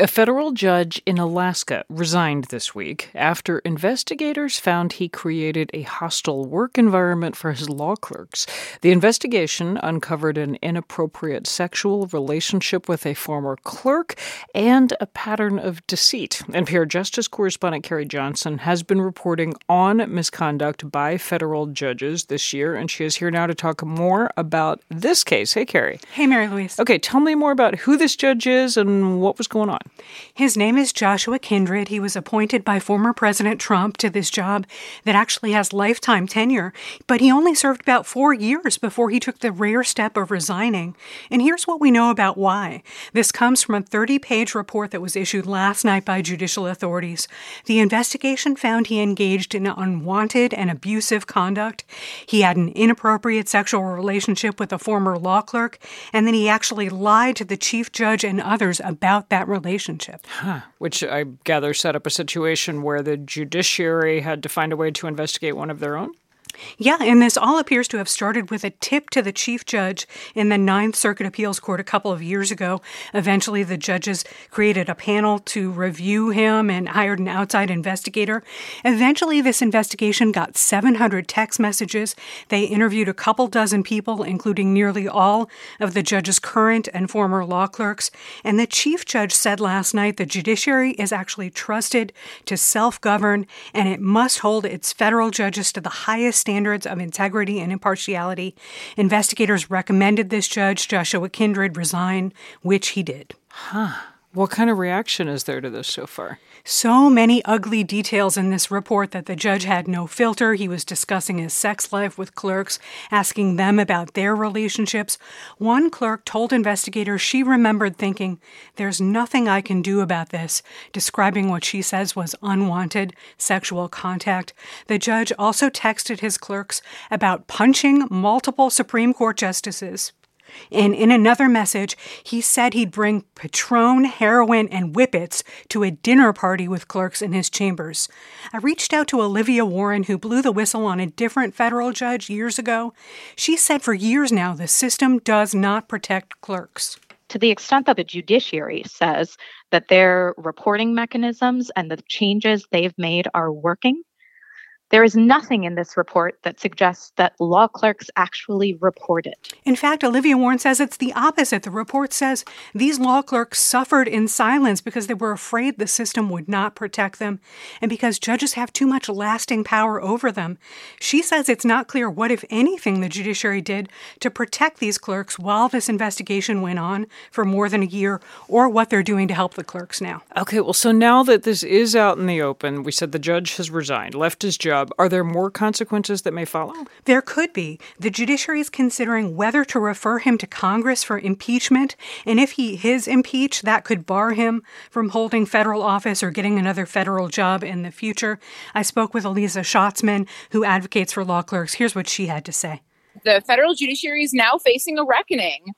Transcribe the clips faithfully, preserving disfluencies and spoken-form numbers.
A federal judge in Alaska resigned this week after investigators found he created a hostile work environment for his law clerks. The investigation uncovered an inappropriate sexual relationship with a former clerk and a pattern of deceit. N P R Justice correspondent Carrie Johnson has been reporting on misconduct by federal judges this year, and she is here now to talk more about this case. Hey, Carrie. Hey, Mary Louise. Okay, tell me more about who this judge is and what was going on. His name is Joshua Kindred. He was appointed by former President Trump to this job that actually has lifetime tenure, but he only served about four years before he took the rare step of resigning. And here's what we know about why. This comes from a thirty-page report that was issued last night by judicial authorities. The investigation found he engaged in unwanted and abusive conduct. He had an inappropriate sexual relationship with a former law clerk, and then he actually lied to the chief judge and others about that relationship. Huh. Which I gather set up a situation where the judiciary had to find a way to investigate one of their own? Yeah, and this all appears to have started with a tip to the chief judge in the Ninth Circuit Appeals Court a couple of years ago. Eventually, the judges created a panel to review him and hired an outside investigator. Eventually, this investigation got seven hundred text messages. They interviewed a couple dozen people, including nearly all of the judge's current and former law clerks. And the chief judge said last night the judiciary is actually trusted to self-govern, and it must hold its federal judges to the highest standards of integrity and impartiality. Investigators recommended this judge, Joshua Kindred, resign, which he did. Huh. What kind of reaction is there to this so far? So many ugly details in this report that the judge had no filter. He was discussing his sex life with clerks, asking them about their relationships. One clerk told investigators she remembered thinking, "There's nothing I can do about this," describing what she says was unwanted sexual contact. The judge also texted his clerks about punching multiple Supreme Court justices. And in another message, he said he'd bring Patron, heroin, and whippets to a dinner party with clerks in his chambers. I reached out to Olivia Warren, who blew the whistle on a different federal judge years ago. She said for years now, the system does not protect clerks. To the extent that the judiciary says that their reporting mechanisms and the changes they've made are working, there is nothing in this report that suggests that law clerks actually report it. In fact, Olivia Warren says it's the opposite. The report says these law clerks suffered in silence because they were afraid the system would not protect them and because judges have too much lasting power over them. She says it's not clear what, if anything, the judiciary did to protect these clerks while this investigation went on for more than a year, or what they're doing to help the clerks now. Okay, well, so now that this is out in the open, we said the judge has resigned, left his job. Are there more consequences that may follow? There could be. The judiciary is considering whether to refer him to Congress for impeachment, and if he is impeached, that could bar him from holding federal office or getting another federal job in the future. I spoke with Elisa Schatzman, who advocates for law clerks. Here's what she had to say. The federal judiciary is now facing a reckoning.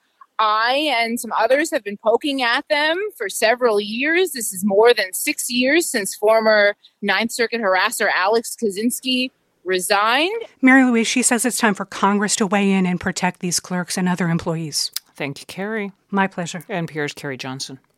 I and some others have been poking at them for several years. This is more than six years since former Ninth Circuit harasser Alex Kaczynski resigned. Mary Louise, she says it's time for Congress to weigh in and protect these clerks and other employees. Thank you, Carrie. My pleasure. N P R's Carrie Johnson.